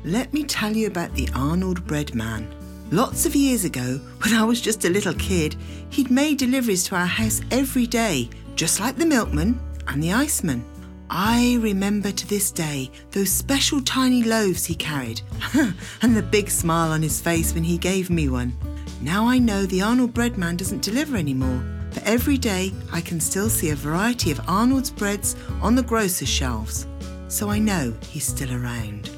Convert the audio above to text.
Let me tell you about the Arnold Bread Man. Lots of years ago, when I was just a little kid, he'd made deliveries to our house every day, just like the milkman and the iceman. I remember to this day those special tiny loaves he carried and the big smile on his face when he gave me one. Now I know the Arnold Bread Man doesn't deliver anymore, but every day I can still see a variety of Arnold's breads on the grocer's shelves. So I know he's still around.